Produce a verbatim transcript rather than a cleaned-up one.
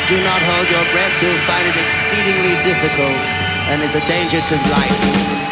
Do not hold your breath, you'll find it exceedingly difficult and is a danger to life.